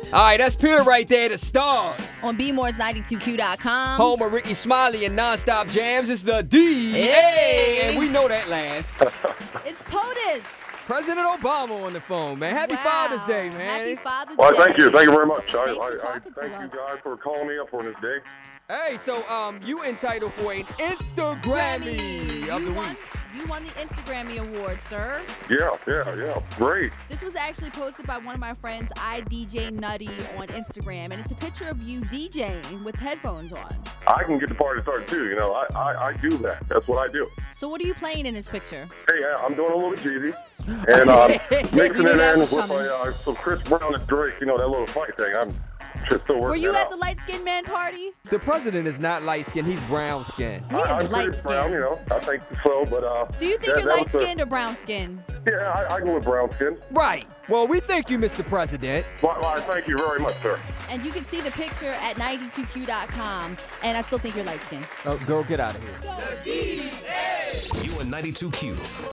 All right, that's Pure right there, the stars. On bmores92q.com. Home of Ricky Smiley and Nonstop Jams. It's the DA. Hey. And we know that laugh. It's POTUS. President Obama on the phone, man. Happy Wow. Father's Day, man. Happy Father's Well, Day. thank you very much. Thanks for I talking to thank us. you guys for calling me up on this day. Hey, so you entitled for an Instagrammy of the week. You won the Instagrammy award, sir. Yeah. Great. This was actually posted by one of my friends, iDJ Nutty, on Instagram, and it's a picture of you DJing with headphones on. I can get the party started too. You know, I do that. That's what I do. So what are you playing in this picture? Hey, I'm doing a little Jeezy. And mixing knew it that in was with coming. some Chris Brown and Drake, you know, that little fight thing. I'm just still working Were you that at out. the light skinned man party? The president is not light-skinned. He's brown-skinned. He is I'm light pretty brown, you skinned. know. I think so, but Do you think yeah, you're that light was the- skinned or brown skinned? Yeah, I go with brown skin. Right. Well, we thank you, Mr. President. Well, thank you very much, sir. And you can see the picture at 92q.com, and I still think you're light skinned. Oh, girl, get out of here. You and 92Q.